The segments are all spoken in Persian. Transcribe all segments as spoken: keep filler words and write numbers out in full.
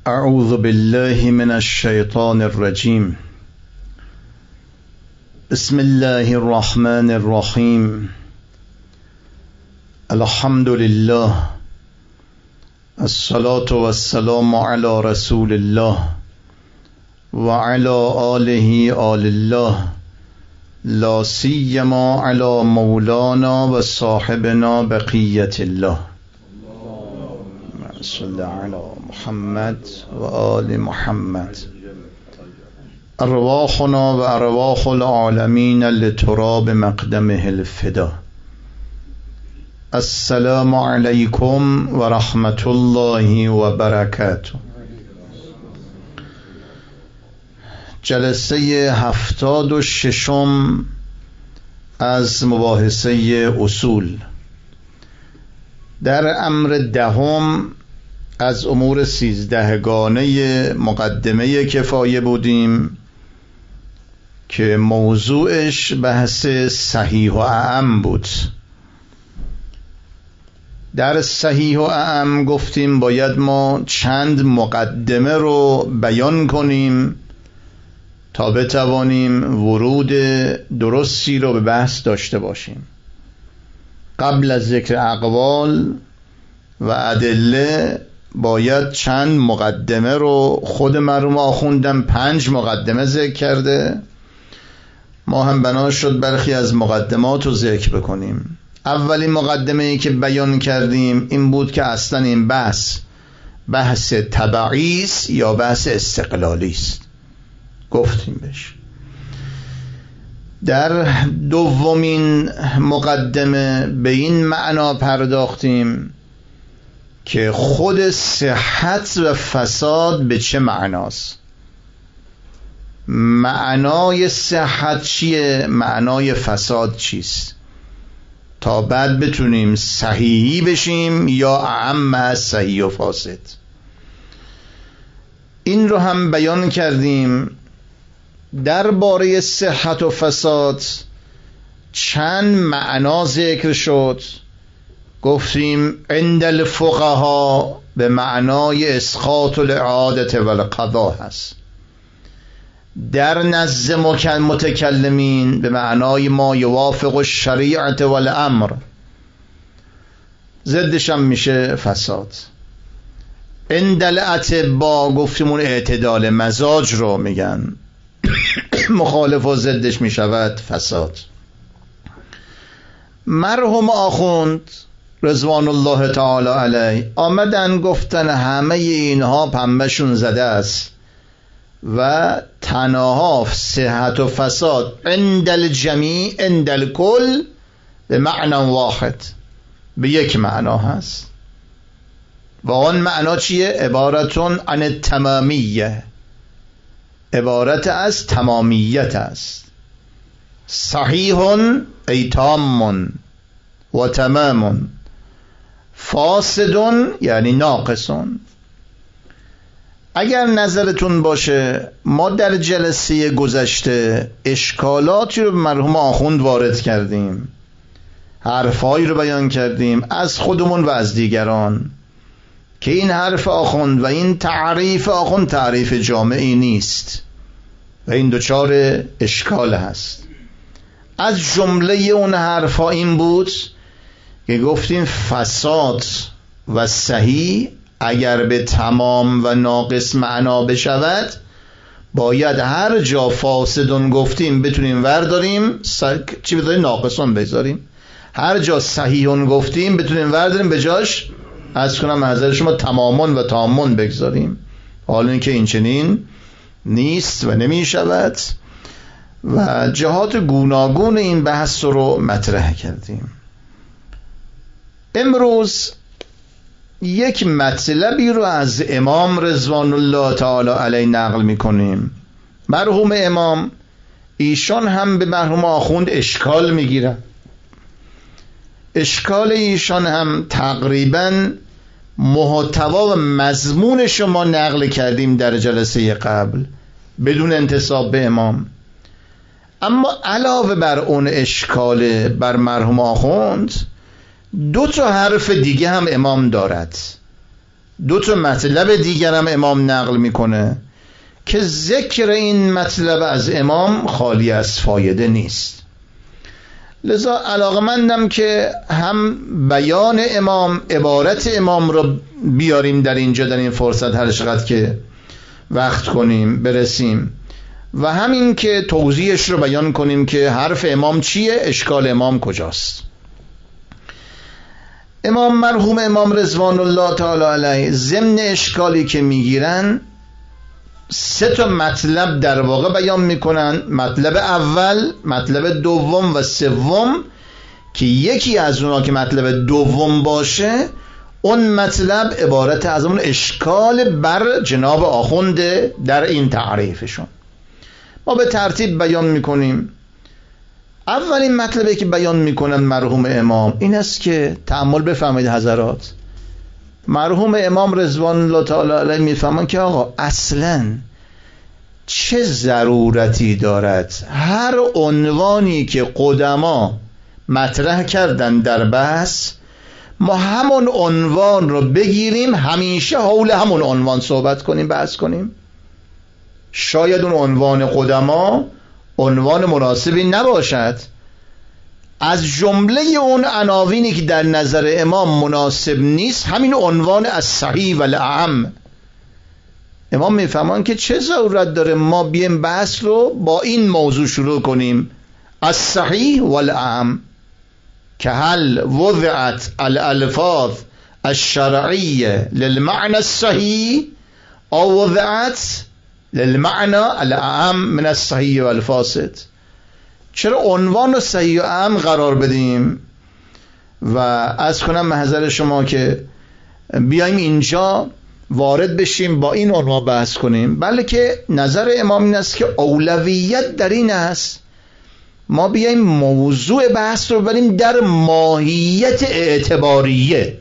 اعوذ بالله من الشیطان الرجیم. بسم الله الرحمن الرحیم. الحمد لله، الصلاة والسلام على رسول الله و علی آله آل الله، لا سیما علی مولانا و صاحبنا بقیت الله. صلی علی محمد و آل محمد. ارواحنا و ارواح العالمین لتراب مقدمه الفدا. السلام علیکم و رحمت الله و برکاته. جلسه هفتاد و ششم از مباحثه اصول. در امر دهم از امور سیزدهگانه مقدمه کفایه بودیم که موضوعش بحث صحیح و اعم بود. در صحیح و اعم گفتیم باید ما چند مقدمه رو بیان کنیم تا بتوانیم ورود درستی رو به بحث داشته باشیم. قبل از ذکر اقوال و ادله باید چند مقدمه رو، خود مرحوم آخوندم پنج مقدمه ذکر کرده، ما هم بنا شد برخی از مقدمات رو ذکر بکنیم. اولین مقدمه ای که بیان کردیم این بود که اصلا این بحث بحث تبعی است یا بحث استقلالی است. گفتیم بهش. در دومین مقدمه به این معنا پرداختیم که خود صحت و فساد به چه معناست. معنای صحت چیه؟ معنای فساد چیست؟ تا بعد بتونیم صحیحی بشیم یا اعم از صحیح و فاسد. این رو هم بیان کردیم. درباره صحت و فساد چند معنا ذکر شد. گفتیم عند الفقها به معنای اسقاط الاعاده و القضا هست. در نزد متکلمین به معنای ما یوافق الشریعه و الامر، ضدش هم میشه فساد. عند الاطباء گفتیم اون اعتدال مزاج رو میگن، مخالف و ضدش میشود فساد. مرحوم آخوند رضوان الله تعالی علیه آمدن گفتن همه اینها پنبهشون زده است و تنها صحت و فساد عند الجمیع عند الکل به معنی واحد، به یک معنا هست. و آن معنا چیه؟ عبارتون عن التمامیه، عبارت از تمامیت است. صحیح ای تام و تمام، فاسد یعنی ناقص. اگر نظرتون باشه ما در جلسه گذشته اشکالاتی رو به مرحوم آخوند وارد کردیم، حرفایی رو بیان کردیم از خودمون و از دیگران که این حرف آخوند و این تعریف آخوند تعریف جامعی نیست و این دوچار اشکال هست. از جمله اون حرفا این بود که گفتیم فساد و صحیح اگر به تمام و ناقص معنا بشود باید هر جا فاسدون گفتیم بتونیم ورداریم چی بذاریم؟ ناقصون بذاریم. هر جا صحیحون گفتیم بتونیم ورداریم به جاش از کنم محضر شما تمامون و تامون بگذاریم. حالا این که این چنین نیست و نمی شود و جهات گوناگون این بحث رو مطرح کردیم. امروز یک مطلبی رو از امام رضوان الله تعالی علیه نقل میکنیم. مرحوم امام ایشان هم به مرحوم آخوند اشکال میگیرن. اشکال ایشان هم تقریبا محتوا و مضمون شما نقل کردیم در جلسه قبل بدون انتساب به امام. اما علاوه بر اون اشکال بر مرحوم آخوند دو تا حرف دیگه هم امام دارد. دو تا مطلب دیگرم امام نقل میکنه که ذکر این مطلب از امام خالی از فایده نیست. لذا علاقمندم که هم بیان امام، عبارت امام رو بیاریم در اینجا، در این فرصت هر چقدر که وقت کنیم برسیم، و همین که توضیحش رو بیان کنیم که حرف امام چیه، اشکال امام کجاست. امام مرحوم امام رضوان الله تعالی علیه ضمن اشکالی که میگیرن سه تا مطلب در واقع بیان میکنن. مطلب اول، مطلب دوم و سوم، که یکی از اونا که مطلب دوم باشه اون مطلب عبارت از اون اشکال بر جناب آخونده در این تعریفشون. ما به ترتیب بیان میکنیم. اولین مطلبی که بیان میکنن مرحوم امام این است که تأمل بفرمایید حضرات. مرحوم امام رضوان الله تعالی علیه میفهمن که آقا اصلا چه ضرورتی دارد هر عنوانی که قدما مطرح کردن در بحث ما همون عنوان رو بگیریم، همیشه حول همون عنوان صحبت کنیم، بحث کنیم. شاید اون عنوان قدما عنوان مناسبی نباشد. از جمله اون عناوینی که در نظر امام مناسب نیست همین عنوان الصحیح و الاعم. امام میفهمان که چه ضرورت داره ما بیایم بحث رو با این موضوع شروع کنیم، الصحیح و الاعم، که هل وضعت الالفاظ الشرعیه للمعنى الصحیح او وضعت للمعنى الاعم من الصحیح و الفاسد. چرا عنوان رو صحیح و اعم قرار بدیم؟ و از کنم محضر شما که بیایم اینجا وارد بشیم با این عنوان بحث کنیم، بلکه نظر امام این است که اولویت در این است ما بیایم موضوع بحث رو بریم در ماهیت اعتباریه.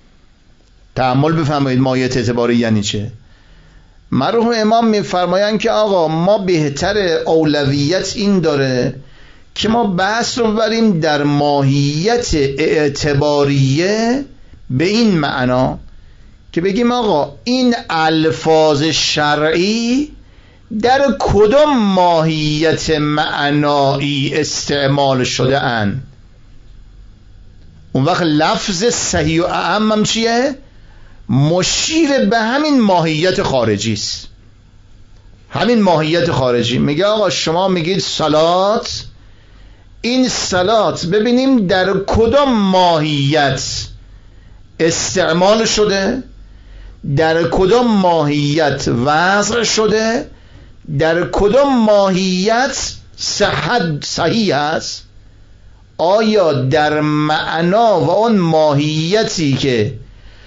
تأمل بفرمایید ماهیت اعتباریه یعنی چه؟ مرحوم امام میفرمایند که آقا ما بهتر اولویت این داره که ما بحث رو بریم در ماهیت اعتباریه، به این معنا که بگیم آقا این الفاظ شرعی در کدام ماهیت معنایی استعمال شده اند. اون وقت لفظ صحیح و اعم هم چیه؟ مشیر به همین ماهیت خارجی است. همین ماهیت خارجی میگه آقا شما میگید صلات، این صلات ببینیم در کدام ماهیت استعمال شده، در کدام ماهیت وضع شده، در کدام ماهیت صحت صحیح است. آیا در معنا و اون ماهیتی که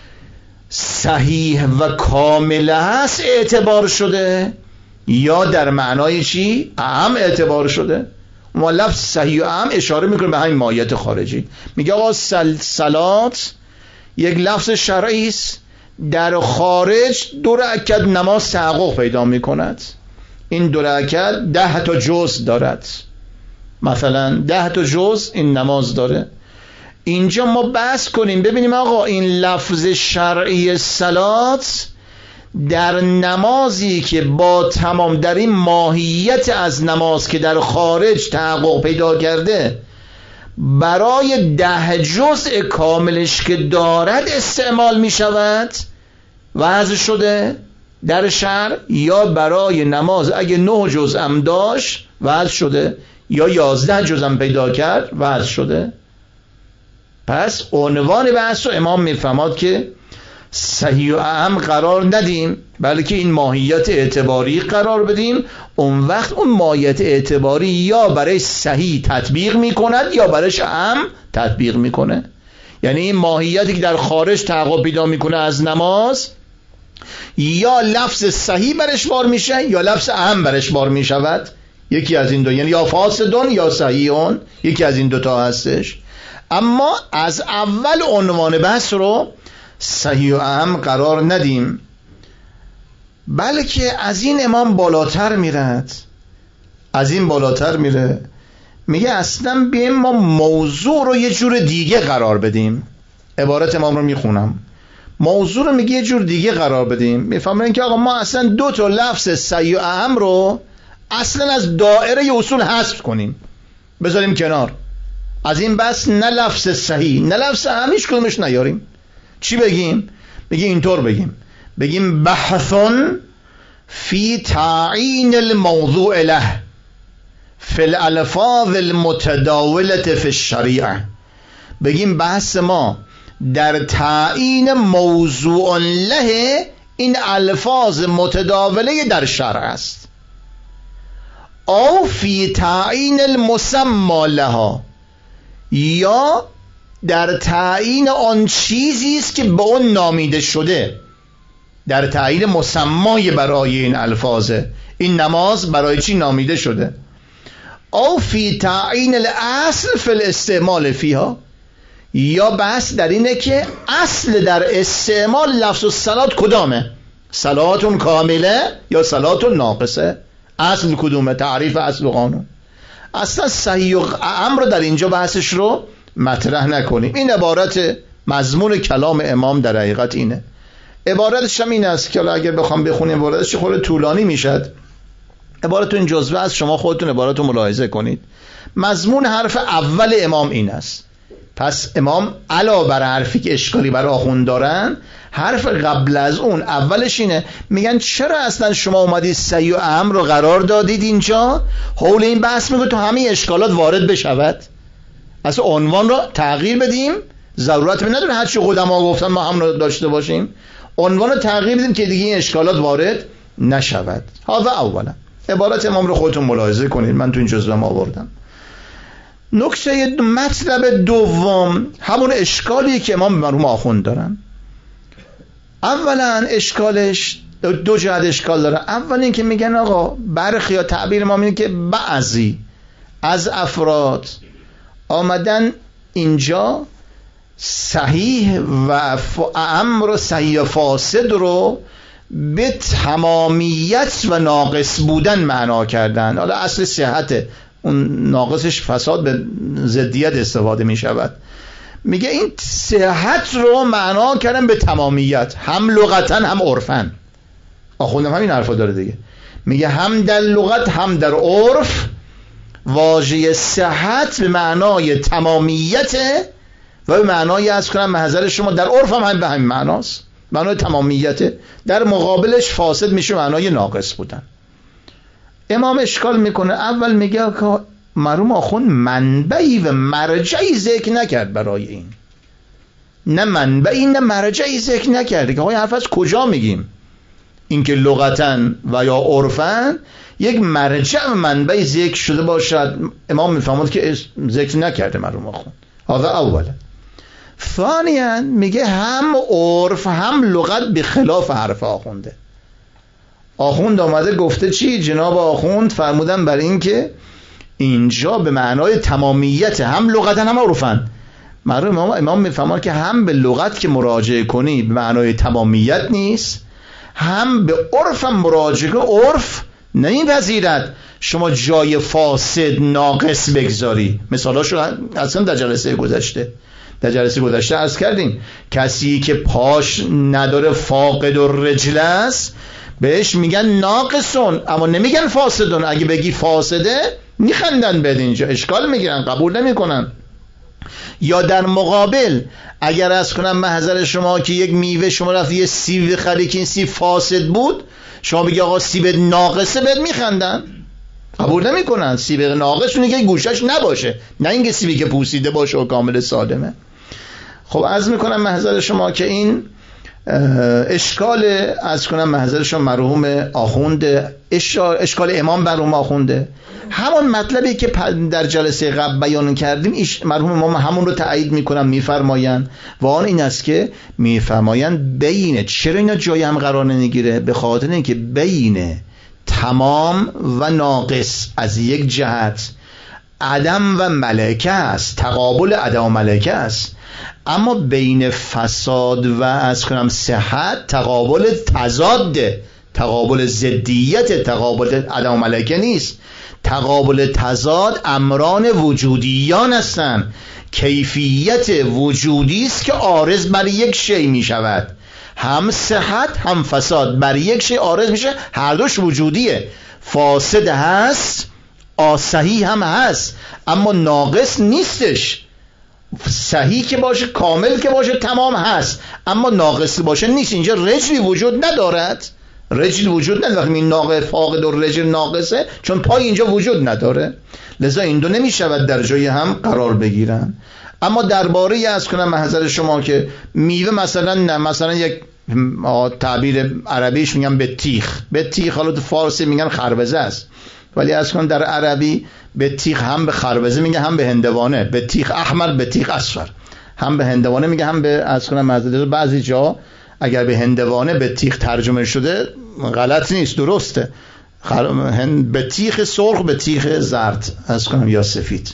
صحیح و کامل هست اعتبار شده، یا در معنای چی؟ اعم اعتبار شده؟ ما لفظ صحیح و اعم اشاره میکنه به همین ماهیت خارجی. میگه آقا صلات یک لفظ شرعی است، در خارج دو رکعت نماز تحقق پیدا میکند. این دو رکعت ده تا جزء دارد، مثلا ده تا جزء این نماز داره. اینجا ما بحث کنیم ببینیم آقا این لفظ شرعی صلات در نمازی که با تمام در این ماهیت از نماز که در خارج تحقق پیدا کرده برای ده جزء کاملش که دارد استعمال می شود وضع شده در شرع، یا برای نماز اگه نه جزء هم داشت وضع شده، یا یازده جزء هم پیدا کرد وضع شده. پس عنوان بحث رو امام میفهمد که صحیح و اعم قرار ندیم، بلکه این ماهیت اعتباری قرار بدیم. اون وقت اون ماهیت اعتباری یا برای صحیح تطبیق میکند یا برایش اعم تطبیق میکنه. یعنی این ماهیتی که در خارج تحقق پیدا میکنه از نماز یا لفظ صحیح برش بار میشه یا لفظ اعم برش بار میشود. یکی از این دو، یعنی یا فاسدون یا صحیحون، یکی از این دوتا هستش. اما از اول عنوان بحث رو صحیح و اعم قرار ندیم، بلکه از این امام بالاتر میرد، از این بالاتر میره، میگه اصلا بیایم ما موضوع رو یه جور دیگه قرار بدیم. عبارت امام رو میخونم: موضوع رو میگه یه جور دیگه قرار بدیم. میفهمن که آقا ما اصلا دو تا لفظ صحیح و اهم رو اصلا از دایره اصول حذف کنیم، بذاریم کنار. از این بس نه لفظ صحیح نه لفظ اهم هیچ کدومش نیاریم. چی بگیم؟ بگیم اینطور بگیم بگیم بحثون فی تعیین الموضوع له فی الالفاظ المتداولة فی الشریعه. بگیم بحث ما در تعیین موضوع له این الفاظ متداوله در شرع است، او فی تعیین المسمى لها، یا در تعیین آن چیزی است که به اون نامیده شده، در تعیین مسمای برای این الفاظه. این نماز برای چی نامیده شده؟ او فی تعیین الاصل فی الاستعمال فیها، یا بحث در اینه که اصل در استعمال لفظ الصلات کدامه؟ صلاتون کامله یا صلاتون ناقصه؟ اصل کدومه؟ تعریف اصل و قانون. اصلا صحیح و امر در اینجا بحثش رو مطرح نکنیم. این عبارت مضمون کلام امام در حقیقت اینه. عبارتش هم این است که اگر بخوام بخونیم عبارتش خود طولانی میشد. عبارت این جزوه است، شما خودتون عبارت رو ملاحظه کنید. مضمون حرف اول امام این است. پس امام علاوه بر حرفی که اشکالی برای آخوند دارن، حرف قبل از اون اولش اینه، میگن چرا اصلا شما اومدید صحیح و اهم رو قرار دادید اینجا؟ حول این بحث میگه تو همه اشکالات وارد بشود. اصلا عنوان رو تغییر بدیم، ضرورت می نداره هر چی قدما گفتن ما هم رو داشته باشیم. عنوان رو تغییر بدیم که دیگه این اشکالات وارد نشود. هذا اولا. عبارت امام رو خودتون ملاحظه کنید، من تو این جزوه آوردم. نکته مطلب دوم همون اشکالی که امام مرحوم آخوند دارن. اولا اشکالش دو جهت اشکال داره. اول این که میگن آقا برخی یا تعبیر ما اینه که بعضی از افراد آمدن اینجا صحیح و امر صحیح و فاسد رو به تمامیت و ناقص بودن معنا کردن. حالا اصل صحت اون ناقصش فساد به ضدیت استفاده می شود. میگه این صحت رو معنا کردن به تمامیت، هم لغتا هم عرفا. آخوندم همین حرفا داره دیگه. میگه هم در لغت هم در عرف واژه صحت به معنای تمامیت و به معنای از کنم محضر شما در عرف هم, هم به همین معناست، معنای تمامیت. در مقابلش فاسد میشه معنای ناقص بودن. امام اشکال میکنه. اول میگه که مرحوم آخوند منبعی و مرجعی ذکر نکرد برای این، نه منبعی نه مرجعی ذکر نکرد که های حرف از کجا میگیم؟ اینکه لغتا و یا عرفا یک مرجع و منبعی ذکر شده باشد. امام میفهمد که ذکر نکرده مرحوم آخوند. هذا اولا. ثانیا میگه هم عرف هم لغت به خلاف حرف آخونده. آخوند آمده گفته چی؟ جناب آخوند فرمودن برای این که اینجا به معنای تمامیت، هم لغتا هم عرفا. مرحوم امام امام میفهمد که هم به لغت که مراجعه کنی به معنای تمامیت نیست، هم به عرف هم مراجعه کنی. عرف نمیپذیرد شما جای فاسد ناقص بگذاری. مثالاشو اصلا در جلسه گذشته در جلسه گذشته عرض کردیم. کسی که پاش نداره فاقد و رجل است بهش میگن ناقصون، اما نمیگن فاسدون. اگه بگی فاسده میخندن بهت، اینجا اشکال میگیرن، قبول نمیکنن. یا در مقابل اگر از کنم محضر شما که یک میوه شما رفت یه سیب خری که این سیب فاسد بود، شما بگی آقا سیب ناقصه، بهت میخندن، قبول نمیکنن. سیب ناقص اونه که گوشش نباشه، نه اینکه سیبی که پوسیده باشه و کامل سالمه. خب عرض میکنم محضر شما که این اشکال از کنم محضر شما مرحوم آخونده، اشکال امام مرحوم آخونده، همون مطلبی که در جلسه قبل بیان کردیم مرحوم امام همون رو تایید میکنن، میفرماین و آن این است که میفرماین بین، چرا اینا جای هم قرار نمیگیره؟ به خاطر اینکه بین تمام و ناقص از یک جهت عدم و ملکه است، تقابل عدم و ملکه است، اما بین فساد و از کنم صحت تقابل تضاد، تقابل ضدیت، تقابل عدم و ملکه نیست. تقابل تضاد امران وجودیان هستند. کیفیت وجودی است که عارض بر یک شی می شود. هم صحت هم فساد بر یک شی عارض میشه، هر دوش وجودیه. فاسد هست، صحیح هم هست، اما ناقص نیستش. صحیح که باشه، کامل که باشه، تمام هست، اما ناقص باشه نیست. اینجا رجلی وجود ندارد، رجل وجود نداره. وقتی این ناقص فاقد و رجل ناقصه، چون پای اینجا وجود نداره، لذا این دو نمیشود در جای هم قرار بگیرن. اما درباره از کنم محضر شما که میوه مثلا نه، مثلا یک تعبیر عربیش میگن بطیخ، بطیخ حالا تو فارسی میگن خربزه است، ولی از کنم در عربی بطیخ هم به خربزه میگه هم به هندوانه، بطیخ احمر بطیخ اصفر، هم به هندوانه میگه هم به از کنم محضر. بعضی جا اگر به هندوانه بطیخ ترجمه شده غلط نیست، درسته، بطیخ سرخ بطیخ زرد از کنم یا سفید.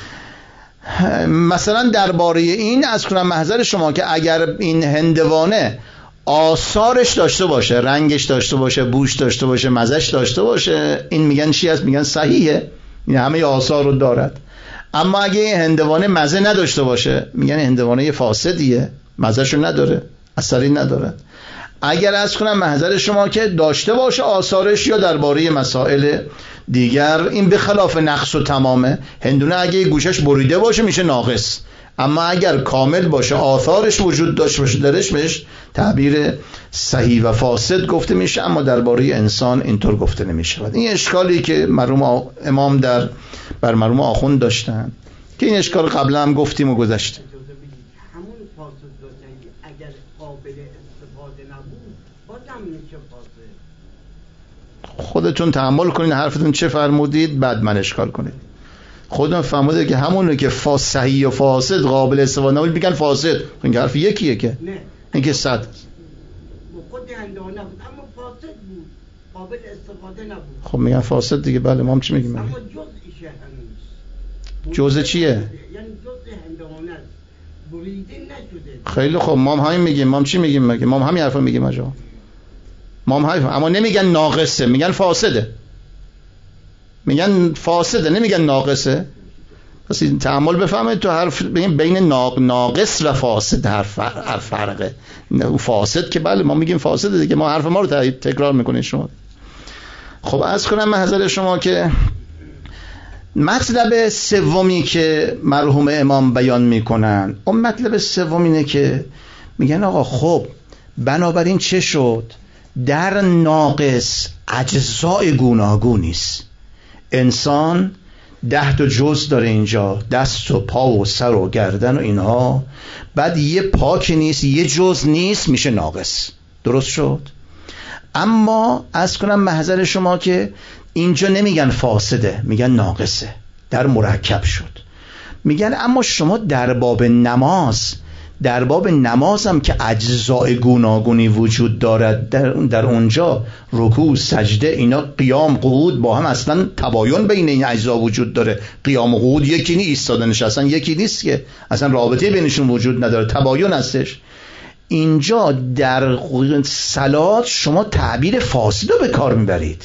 مثلا درباره این از کنم محضر شما که اگر این هندوانه آثارش داشته باشه، رنگش داشته باشه، بوش داشته باشه، مزش داشته باشه، این میگن چی است؟ میگن صحیحه، این همه آثار رو دارد. اما اگه این هندوانه مزه نداشته باشه، میگن هندوانه فاسدیه، مزهش رو نداره، اثری نداره. اگر از کنم محضر شما که داشته باشه آثارش، یا درباره مسائل دیگر این به خلاف نقص و تمامه. هندونه اگه گوشش بریده باشه میشه ناقص، اما اگر کامل باشه آثارش وجود داشته باشه درش بهش تعبیر صحیح و فاسد گفته میشه. اما درباره انسان اینطور گفته نمیشه. این اشکالی که مرحوم امام در بر مرحوم آخوند داشتن که این اشکال قبلا هم گفتیم و گذشته. همون فاسد داشتن اگر قابل استفاده نبود بازم میشه فاسد. خودتون تحمل کنید حرفتون چه فرمودید، بعد من اشکال کنید. خودم فرموده که همونه که فاس صحیح و فاسد قابل استفاده نبود میگن فاسد. این حرف یکیه که نه، این که صد خود هندوانه بود اما فاسد بود، قابل استفاده نبود. خب میگن فاسد دیگه. بله ما هم چی میگیم؟ اما جزءشه هنوز. جزء چیه؟ یعنی جزء هندوانه است، بریده نشده. خیلی خب ما هم همین میگیم. ما هم چی میگیم؟ مگه ما هم همین حرفا میگیم آجا. ما هم همین، اما نمیگن ناقصه، میگن فاسده. میگن فاسده، نمیگن ناقصه. پس این تأمل بفهمید تو حرف بین ناقص و فاسد حرف فرقه. فاسد که بله ما میگیم فاسده دیگه، ما حرف ما رو تکرار میکنید شما. خب عرض کنم محضر شما که مطلب سومی که مرحوم امام بیان میکنن، اون مطلب سوم اینه که میگن آقا خب بنابراین چه شد؟ در ناقص اجزای گوناگونی است. انسان ده تا جز داره اینجا، دست و پا و سر و گردن و اینها، بعد یه پا که نیست، یه جز نیست، میشه ناقص. درست شد؟ اما از کنم محضر شما که اینجا نمیگن فاسده، میگن ناقصه، در مرکب شد. میگن اما شما در باب نماز، در باب نماز هم که اجزای گوناگونی وجود دارد، در, در اونجا رکوع، سجده، اینا، قیام، قعود، با هم اصلا تباین بین این اجزا وجود داره. قیام و قعود یکی نیست، ایستاده نشستن یکی نیست، که اصلا رابطه بینشون وجود نداره، تباین هستش. اینجا در صلات شما تعبیر فاسد رو به کار میبرید.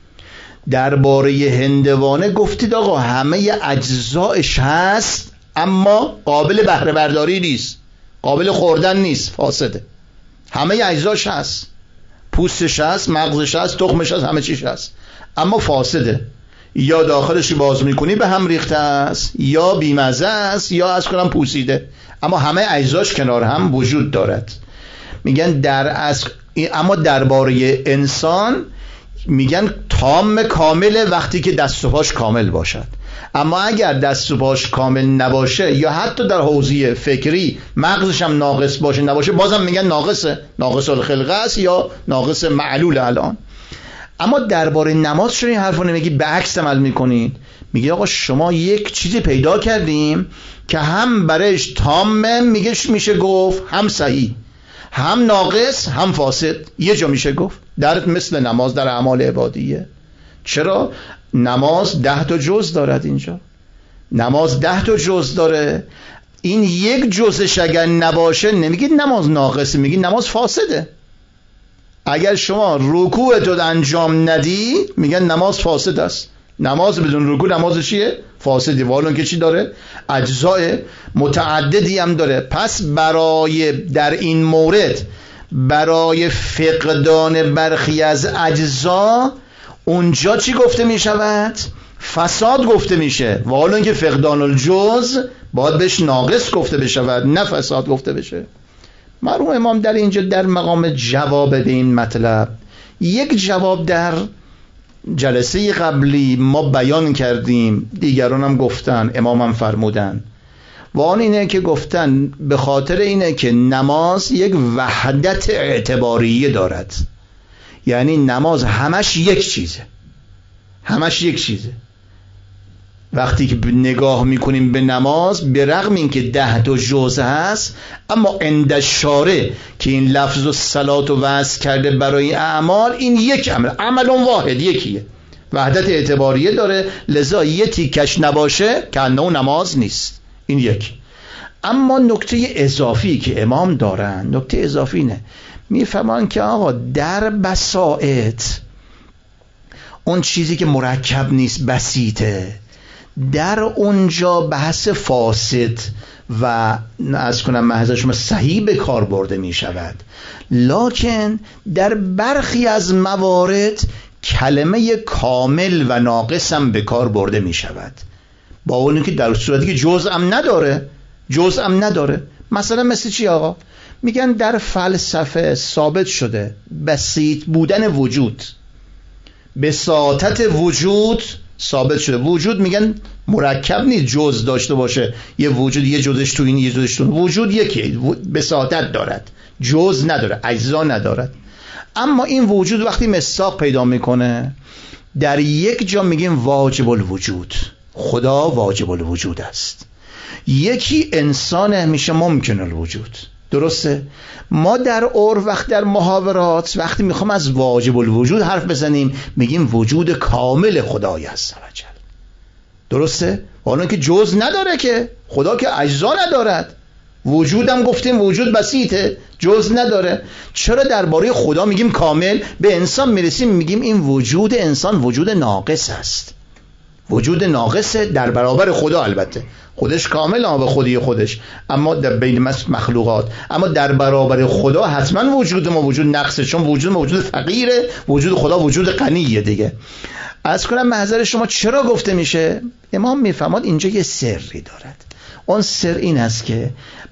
درباره هندوانه گفتید آقا همه اجزایش هست اما قابل بهره برداری نیست، قابل خوردن نیست، فاسده. همه اجزاش هست، پوستش هست، مغزش هست، تخمش هست، همه چیش هست، اما فاسده. یا داخلش باز میکنی به هم ریخته است، یا بیمزه است، یا از کنم پوسیده، اما همه اجزاش کنار هم وجود دارد. میگن در از اما درباره انسان میگن تام کامل وقتی که دست و پاش کامل باشد. اما اگر دست و پاش کامل نباشه، یا حتی در حوزه فکری مغزش هم ناقص باشه نباشه، بازم میگن ناقصه، ناقص الخلقه است یا ناقص معلول. الان اما درباره نماز چرا این حرفو نمیگی، به عکس عمل میکنید؟ میگه آقا شما یک چیزی پیدا کردیم که هم برایش تامه، میگه میشه گفت هم صحیح، هم ناقص، هم فاسد. یه جا میشه گفت در مثل نماز در اعمال عبادیه. چرا؟ نماز ده تا جز دارد. اینجا نماز ده تا جز داره. این یک جزش اگر نباشه نمیگید نماز ناقصه، میگید نماز فاسده. اگر شما رکوع تو انجام ندی میگن نماز فاسد است. نماز بدون رکوع نماز چیه؟ فاسدی. والون که چی داره؟ اجزای متعددی هم داره. پس برای در این مورد برای فقدان برخی از اجزا اونجا چی گفته می شود؟ فساد گفته میشه. و حالا اینکه فقدان الجز باید بهش ناقص گفته بشود، نه فساد گفته بشه. مرحوم امام در اینجا در مقام جواب به این مطلب یک جواب در جلسه قبلی ما بیان کردیم، دیگران هم گفتن، امام هم فرمودن، و آن اینه که گفتن به خاطر اینه که نماز یک وحدت اعتباریه دارد، یعنی نماز همش یک چیزه، همش یک چیزه. وقتی که نگاه میکنیم به نماز، به رغم این که ده تا جزء هست، اما عند الشارع که این لفظ و صلات و وضع کرده برای اعمال، این یک عمل، عمل واحد، یکیه، وحدت اعتباریه داره، لذا یه تیکش نباشه که انه نماز نیست. این یک. اما نکته اضافی که امام دارن، نکته اضافی نه، میفهمن که آقا در بساط اون چیزی که مرکب نیست، بسیطه، در اونجا بحث فاسد و از کنم محض صحیح به کار برده می شود. لکن در برخی از موارد کلمه کامل و ناقص هم به کار برده می شود، با اون که در صورتی که جزء هم نداره، جزء هم نداره. مثلا مثل چی آقا؟ میگن در فلسفه ثابت شده بسیط بودن وجود، بساطت وجود ثابت شده. وجود میگن مرکب نیست، جزء داشته باشه، یه وجود یه جزش تو این یه جزش تو این. وجود یکی، بساطت دارد، جزء نداره، اجزا ندارد. اما این وجود وقتی مصداق پیدا میکنه، در یک جا میگیم واجب الوجود، خدا واجب الوجود است. یکی انسان همیشه ممکن الوجود. درسته؟ ما در عرف وقت در محاورات وقتی میخوام از واجب الوجود حرف بزنیم، میگیم وجود کامل خدای عز و جل. درسته؟ حالا که جز نداره، که خدا که اجزا ندارد، وجودم گفتیم وجود بسیطه، جز نداره. چرا درباره خدا میگیم کامل؟ به انسان میرسیم میگیم این وجود انسان وجود ناقص است، وجود ناقصه در برابر خدا. البته خودش کامل آن به خودی خودش، اما در بین مخلوقات، اما در برابر خدا حتما وجود ما وجود نقصه، چون وجود ما وجود فقیره، وجود خدا وجود غنیه دیگه. از کنم محضر شما چرا گفته میشه؟ امام میفهمد اینجا یه سری دارد. اون سر این است که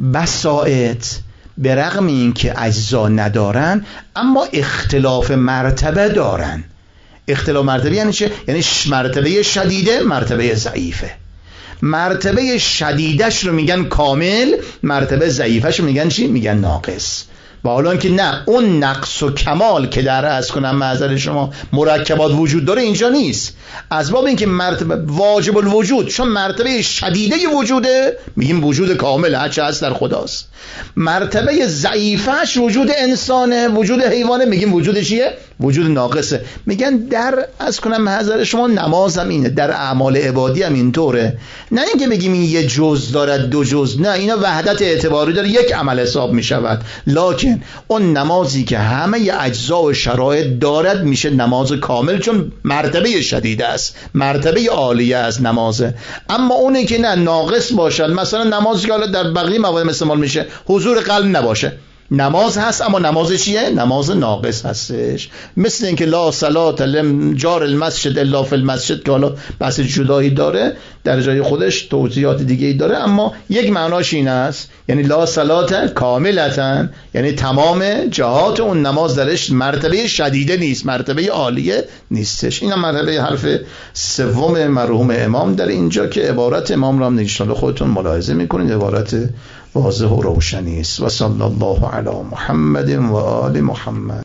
بساط به رغم این که اجزا ندارن، اما اختلاف مرتبه دارن. اختلاف مرتبه یعنی چه؟ یعنی مرتبه شدیده، مرتبه ضعیفه. مرتبه شدیدش رو میگن کامل، مرتبه ضعیفش رو میگن چی؟ میگن ناقص. و حالا که نه، اون نقص و کمال که در از کنم معذر شما مرکبات وجود داره اینجا نیست. از باب اینکه مرتبه واجب الوجود، چون مرتبه شدیده وجوده، میگیم وجود کامل هرچه هست در خداست. مرتبه ضعیفش وجود انسانه، وجود حیوانه، میگیم وجود چیه؟ وجود ناقصه. میگن در از کنم معذر شما نماز هم اینه، در اعمال عبادی هم اینطوره. نه اینکه بگیم این یه جز دارد دو جز، نه، اینا وحدت اعتباری داره، یک عمل حساب میشود. لکن اون نمازی که همه اجزا و شرایط دارد میشه نماز کامل، چون مرتبه شدیده است، مرتبه عالیه از نمازه. اما اونی که نه، ناقص باشد، مثلا نمازی که حالا در بقیه موارد استعمال میشه حضور قلب نباشه، نماز هست اما نماز چیه؟ نماز ناقص هستش. مثل اینکه لا صلات لجار المسجد الا فی المسجد، که حالا بحث جدایی داره، در جای خودش توضیحات دیگه ای داره، اما یک معناش این است، یعنی لا صلات کاملتاً، یعنی تمام جهات اون نماز درش مرتبه شدیده نیست، مرتبه عالیه نیستش. این هم مرتبه حرف سوم مرحوم امام در اینجا، که عبارت امام را هم ان شاء الله خودتون ملاحظه میکنید، عبارت واضح و روشنی است. و صلی الله علی محمد و آل محمد.